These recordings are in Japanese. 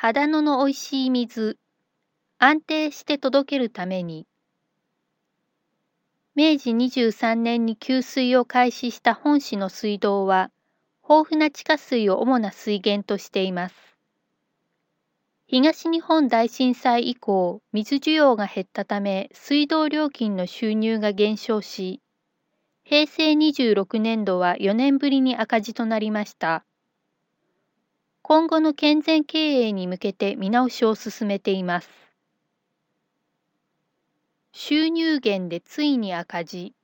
秦野のおいしい水、安定して届けるために、明治23年に給水を開始した本市の水道は、豊富な地下水を主な水源としています。東日本大震災以降、水需要が減ったため、水道料金の収入が減少し、平成26年度は4年ぶりに赤字となりました。今後の健全経営に向けて見直しを進めています。収入減でついに赤字。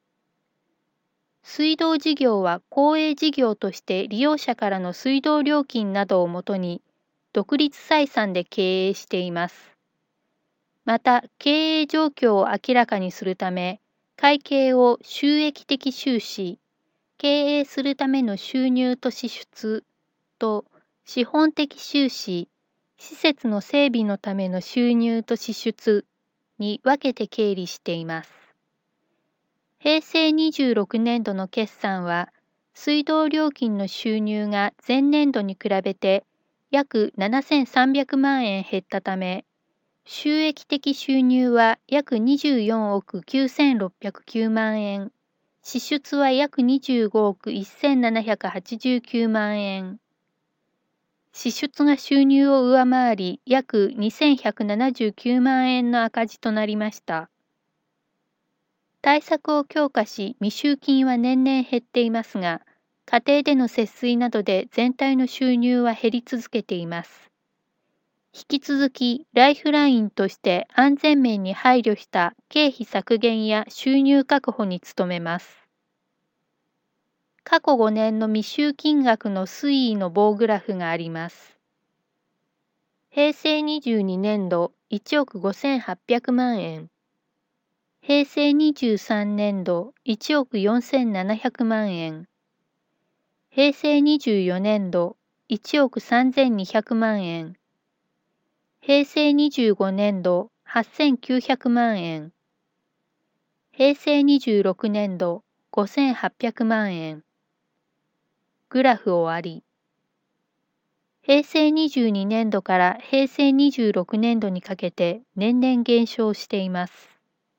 水道事業は公営事業として利用者からの水道料金などをもとに独立採算で経営しています。また、経営状況を明らかにするため、会計を収益的収支、経営するための収入と支出と資本的収支、施設の整備のための収入と支出に分けて経理しています。平成26年度の決算は、水道料金の収入が前年度に比べて約7300万円減ったため、収益的収入は約24億9609万円、支出は約25億1789万円。支出が収入を上回り、約2179万円の赤字となりました。対策を強化し、未収金は年々減っていますが、家庭での節水などで全体の収入は減り続けています。引き続き、ライフラインとして安全面に配慮した経費削減や収入確保に努めます。過去5年の未収金額の推移の棒グラフがあります。平成22年度1億5800万円。平成23年度1億4700万円。平成24年度1億3200万円。平成25年度8900万円。平成26年度5800万円。グラフ終わり。平成22年度から平成26年度にかけて年々減少しています。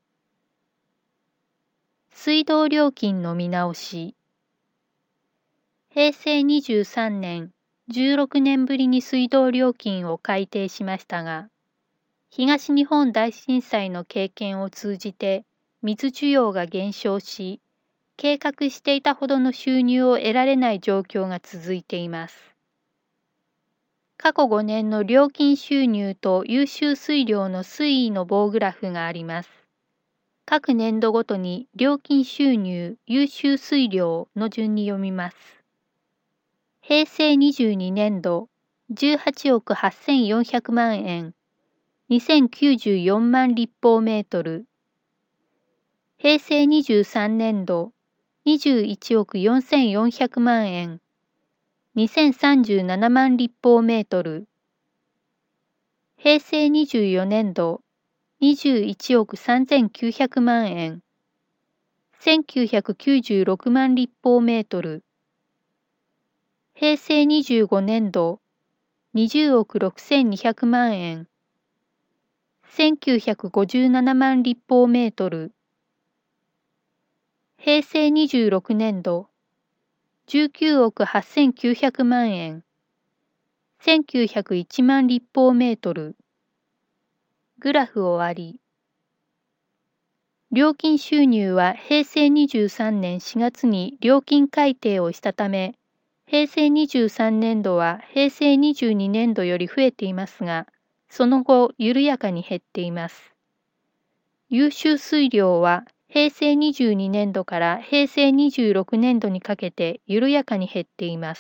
水道料金の見直し。平成23年、16年ぶりに水道料金を改定しましたが、東日本大震災の経験を通じて水需要が減少し、計画していたほどの収入を得られない状況が続いています。過去5年の料金収入と優秀水量の推移の棒グラフがあります。各年度ごとに料金収入、優秀水量の順に読みます。平成22年度18億8400万円、2094万立方メートル。平成23年度21億4400万円、2037万立方メートル。平成24年度21億3900万円、1996万立方メートル。平成25年度20億6200万円、1957万立方メートル。平成26年度19億8900万円、1901万立方メートル。グラフ終わり。料金収入は平成23年4月に料金改定をしたため、平成23年度は平成22年度より増えていますが、その後緩やかに減っています。優秀水量は平成22年度から平成26年度にかけて緩やかに減っています。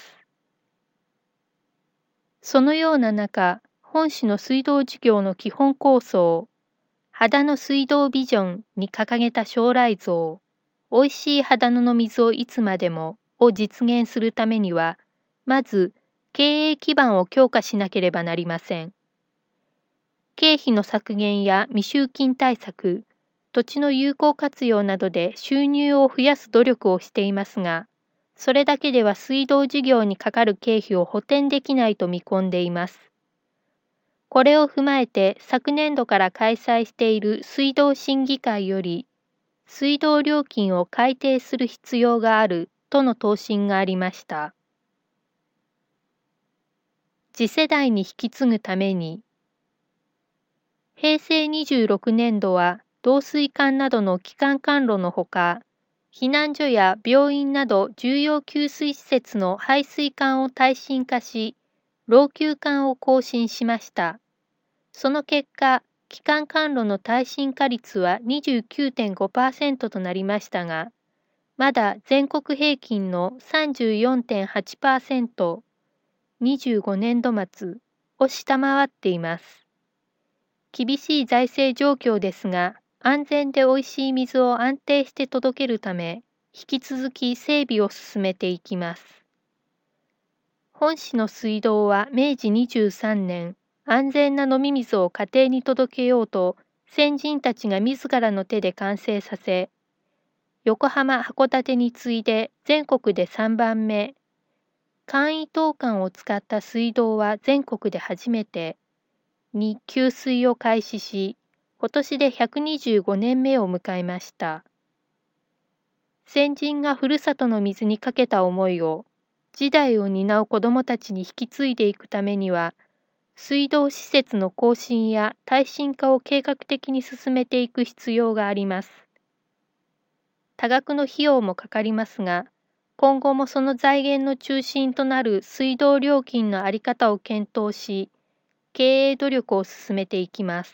そのような中、本市の水道事業の基本構想、秦野水道ビジョンに掲げた将来像、おいしい秦野の水をいつまでもを実現するためには、まず経営基盤を強化しなければなりません。経費の削減や未収金対策、土地の有効活用などで収入を増やす努力をしていますが、それだけでは水道事業にかかる経費を補填できないと見込んでいます。 これを踏まえて昨年度から開催している水道審議会より、水道料金を改定する必要があるとの答申がありました。次世代に引き継ぐために、平成26年度は導水管などの基幹管路のほか、避難所や病院など重要給水施設の排水管を耐震化し、老朽管を更新しました。その結果、基幹管路の耐震化率は 29.5% となりましたが、まだ全国平均の 34.8%、25年度末を下回っています。厳しい財政状況ですが、安全でおいしい水を安定して届けるため、引き続き整備を進めていきます。本市の水道は明治23年、安全な飲み水を家庭に届けようと、先人たちが自らの手で完成させ、横浜・函館に次いで全国で3番目、簡易投管を使った水道は全国で初めて、に給水を開始し、今年で125年目を迎えました。先人がふるさとの水にかけた思いを、次代を担う子どもたちに引き継いでいくためには、水道施設の更新や耐震化を計画的に進めていく必要があります。多額の費用もかかりますが、今後もその財源の中心となる水道料金の在り方を検討し、経営努力を進めていきます。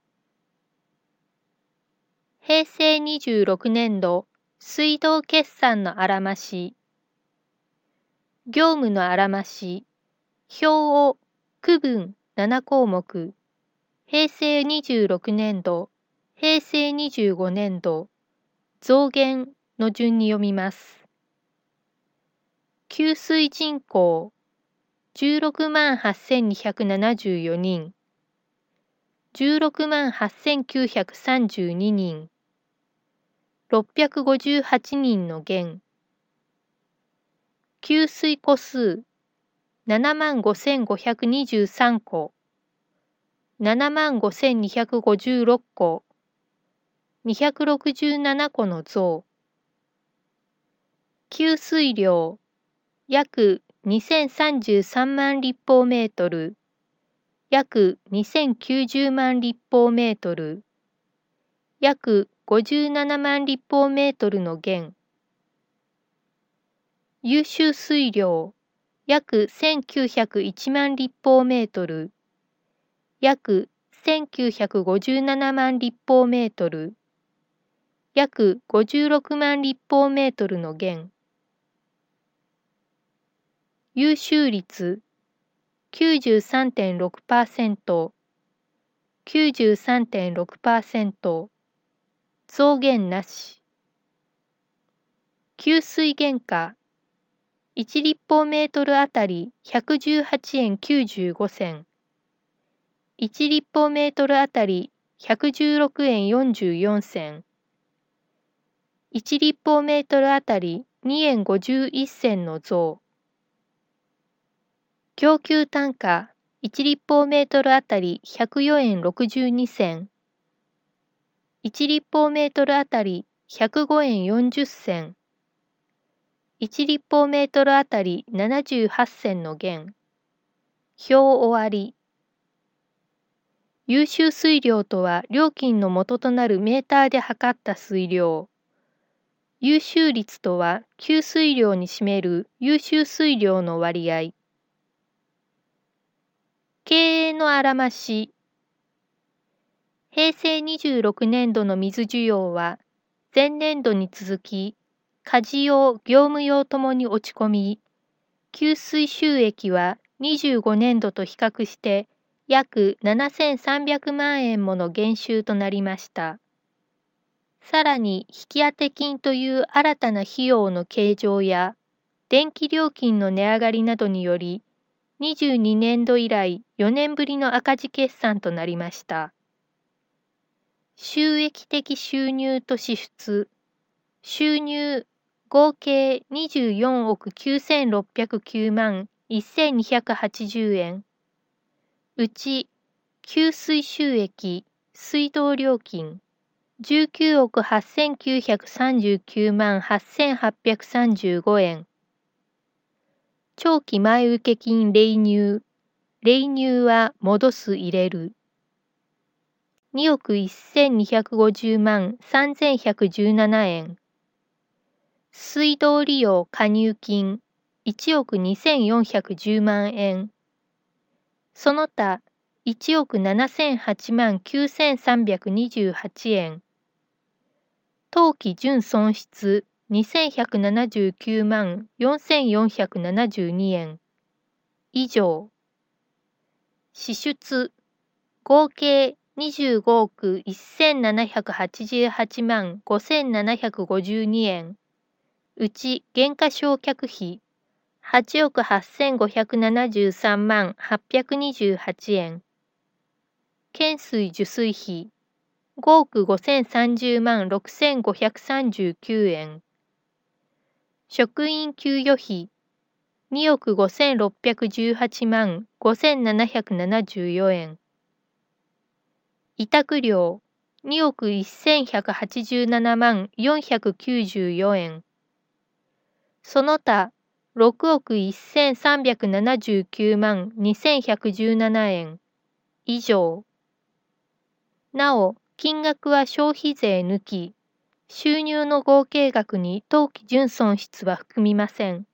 平成26年度水道決算のあらまし、業務のあらまし、表を区分7項目、平成26年度、平成25年度、増減の順に読みます。給水人口16万8274人、16万8932人、658人の減。給水戸数7万5523戸、7万5256戸、267戸の増。給水量約2033万立方メートル、約2090万立方メートル、約57万立方メートルの減。優秀水量約1901万立方メートル、約1957万立方メートル、約56万立方メートルの減。優秀率 93.6%、93.6%、増減なし。給水原価1立方メートルあたり118円95銭、1立方メートルあたり116円44銭、1立方メートルあたり2円51銭の増。供給単価1立方メートルあたり104円62銭、1立方メートルあたり105円40銭、1立方メートルあたり78銭の減。表終わり。優秀水量とは料金の元となるメーターで測った水量。優秀率とは給水量に占める優秀水量の割合。経営のあらまし。平成26年度の水需要は前年度に続き家事用・業務用ともに落ち込み、給水収益は25年度と比較して約7300万円もの減収となりました。さらに引き当て金という新たな費用の計上や電気料金の値上がりなどにより22年度以来4年ぶりの赤字決算となりました。収益的収入と支出。収入合計24億9609万1280円。うち給水収益、水道料金、19億8939万8835円。長期前受金例入、例入は戻す入れる。2億1250万3117円。水道利用加入金1億2410万円。その他1億7008万9328円。当期純損失2179万4472円。以上。支出合計25億1788万5752円。うち減価償却費8億8573万828円。懸垂受水費5億5030万6539円。職員給与費2億5618万5774円。委託料2億1187万494円。その他6億1379万2117円。以上。なお、金額は消費税抜き、収入の合計額に当期純損失は含みません。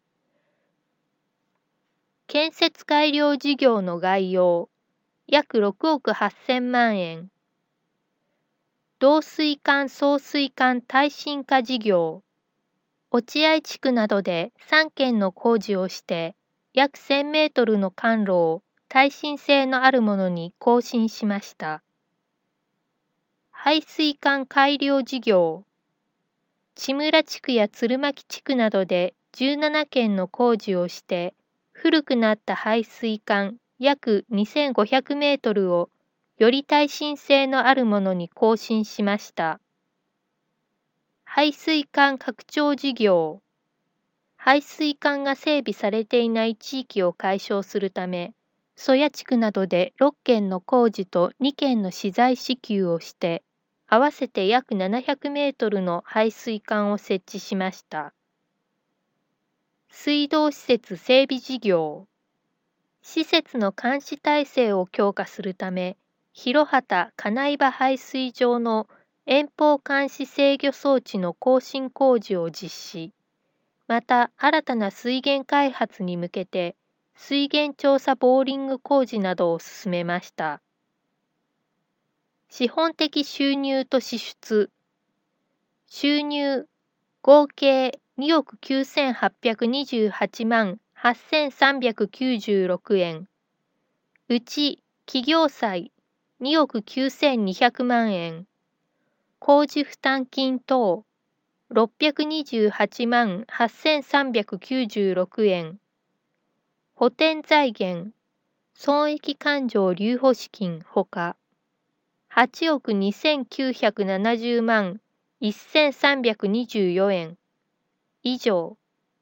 建設改良事業の概要、約6億8000万円。導水管送水管耐震化事業。落合地区などで3件の工事をして、約1000メートルの管路を耐震性のあるものに更新しました。排水管改良事業。千村地区や鶴巻地区などで17件の工事をして、古くなった排水管約2500メートルをより耐震性のあるものに更新しました。排水管拡張事業。排水管が整備されていない地域を解消するため、曽谷地区などで6件の工事と2件の資材支給をして、合わせて約700メートルの排水管を設置しました。水道施設整備事業。施設の監視体制を強化するため、広畑金井場排水場の遠方監視制御装置の更新工事を実施。また、新たな水源開発に向けて、水源調査ボーリング工事などを進めました。資本的収入と支出。収入、合計2億9828万8396円。うち、企業債2億9200万円。工事負担金等628万8396円。補填財源、損益勘定留保資金ほか、8億2970万1324円。以上。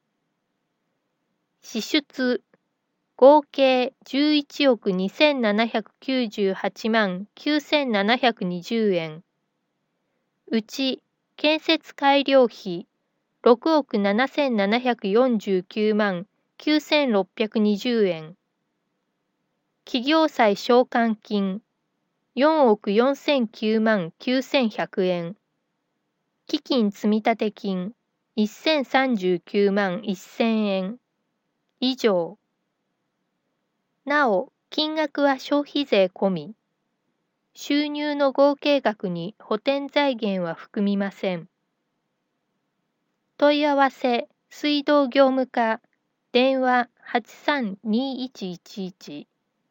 支出、合計11億2798万9720円。うち、建設改良費6億7749万9620円。企業債償還金4億4009万9100円。基金積立金1039万1000円。以上。なお、金額は消費税込み。収入の合計額に補填財源は含みません。問い合わせ、水道業務課、電話832111。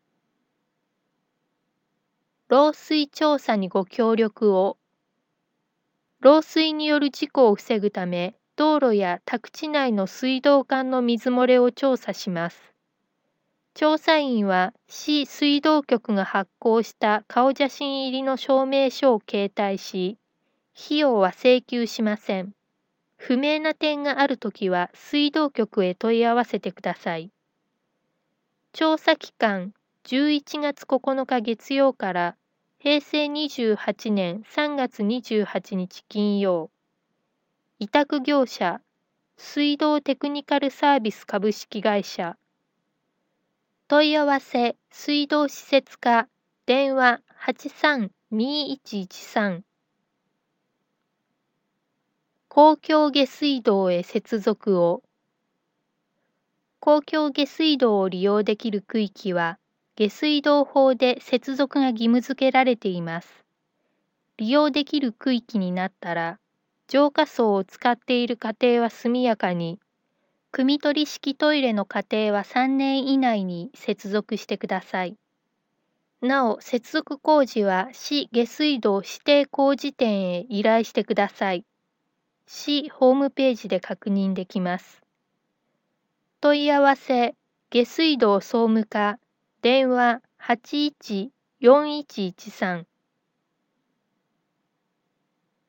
漏水調査にご協力を。漏水による事故を防ぐため、道路や宅地内の水道管の水漏れを調査します。調査員は市水道局が発行した顔写真入りの証明書を携帯し、費用は請求しません。不明な点があるときは水道局へ問い合わせてください。調査期間 11月9日月曜から平成28年3月28日金曜。委託業者、水道テクニカルサービス株式会社。問い合わせ、水道施設課、電話83-2113。公共下水道へ接続を。公共下水道を利用できる区域は、下水道法で接続が義務付けられています。利用できる区域になったら、浄化槽を使っている家庭は速やかに、汲み取り式トイレの家庭は3年以内に接続してください。なお、接続工事は市下水道指定工事店へ依頼してください。市ホームページで確認できます。問い合わせ、下水道総務課、電話81-4113